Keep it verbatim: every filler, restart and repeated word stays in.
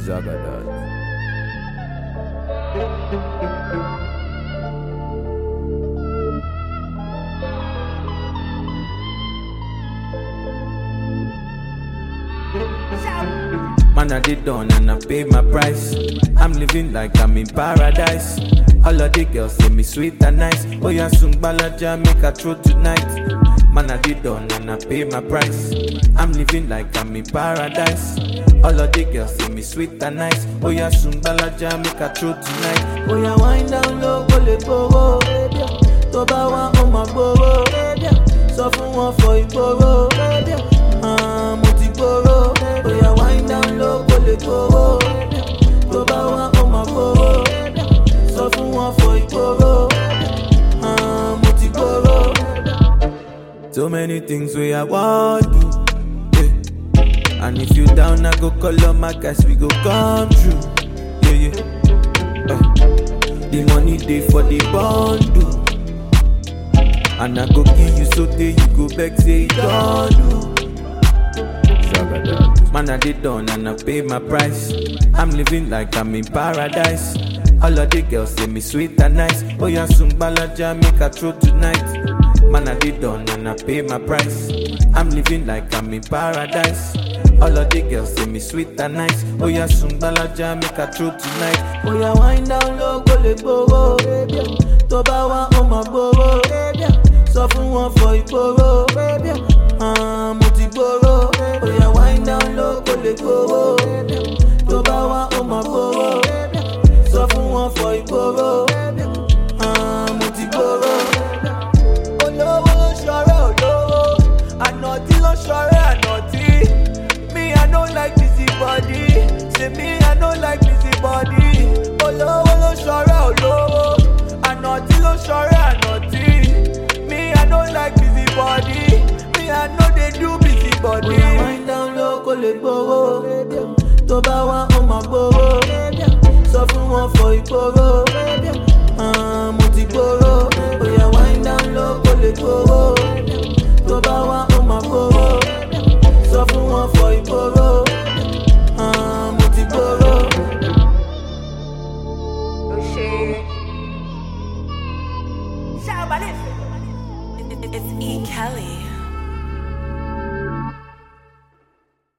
Zagadad. Man, I did done and I paid my price. I'm living like I'm in paradise. All of the girls say me sweet and nice. Oh yeah, soon balaja make a throw tonight. Man, I did done and I paid my price. I'm living like I'm in paradise. All of the girls say me sweet and nice. Oh yeah, soon balaja make a throw tonight. Oh yeah, wind down low, go let go. Toba wa on my boro. So fun one for igboro. Ah, mo ti gboro. Oh yeah, wind down low, go let go. Toba wa on my boro. So fun one for igboro. Ah, mo ti gboro. So many things we I want to, yeah. And if you down, I go call on my guys, we go come true, yeah, yeah. Uh, the money day for the bundle, and I go give you so day you go back say it don't do. Man, I did done and I pay my price. I'm living like I'm in paradise. All of the girls say me sweet and nice. Oh yeah, soon balaja make a throw tonight. Man, I did done and I pay my price. I'm living like I'm in paradise. All of the girls say me sweet and nice. Oh yeah, soon balaja make a throw tonight. Oh yeah, wind down low, go let go. Toba wa on my boro. So fun one for igboro. Ah, mo ti gboro. Oh yeah, wind down low, go let go. Toba wa on my boro. So fun one for igboro. Ah, mo ti gboro. Me, I don't like busy body. Say me, I don't like busy body. Olo, olo, shore, olo. I naughty, lo, shore, I naughty. Me, I don't like busy body. Me, I know they do busy body. When I wind down low, go let go. Toba wa on my boro. So fun one for igboro.